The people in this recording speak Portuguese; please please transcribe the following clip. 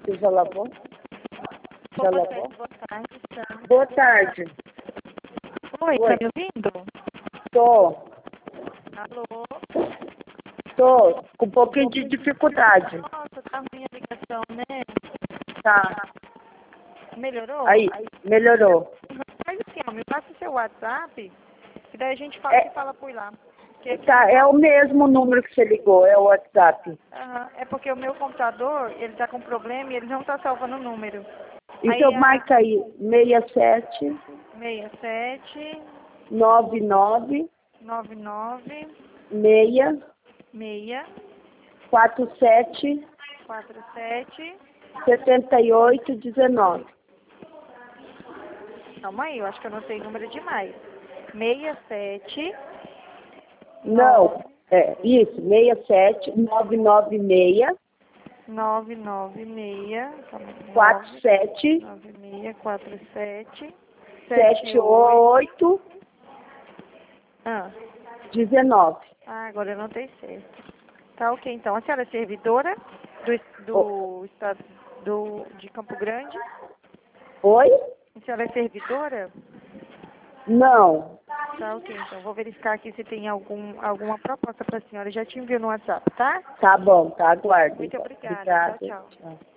Você já lavou? Já lavou? Boa tarde, tá? Boa tarde. Oi, Oi. tá me ouvindo? Tô. Alô? Tô com um pouquinho de dificuldade. Nossa, tá ruim a ligação, né? Tá. Melhorou? Aí, melhorou. Mas assim, ó, me passa o seu WhatsApp, e daí a gente fala, se fala por lá. Porque aqui Tá, é o mesmo número que você ligou, é o WhatsApp. é porque o meu computador, ele tá com problema e ele não tá salvando o número. Então marca aí, 67 67 99 99 6 6 47 47. 78 19. Calma aí, eu acho que eu anotei o número demais. 67 Não, isso, 67 996 996 47 9647 78 Ah, 19. agora eu anotei certo. Tá ok, então. A senhora é servidora do estado de Campo Grande? Oi? A senhora é servidora? Não. Tá ok, então. Vou verificar aqui se tem alguma proposta para a senhora. Já te envio no WhatsApp, tá? Tá bom, tá, aguardo. Muito Então. obrigada. Obrigada. Tchau, tchau. Tchau.